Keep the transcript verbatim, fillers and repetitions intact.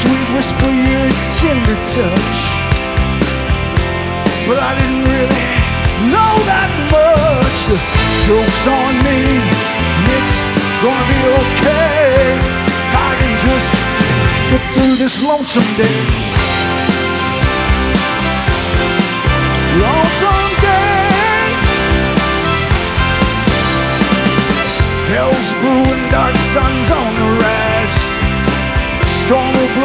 sweet whisper, your tender touch. But I didn't really know that much. The joke's on me, it's gonna be okay if I can just get through this lonesome day. Lonesome day. Hell's brewing, dark sun's on the rise. Storm will blow.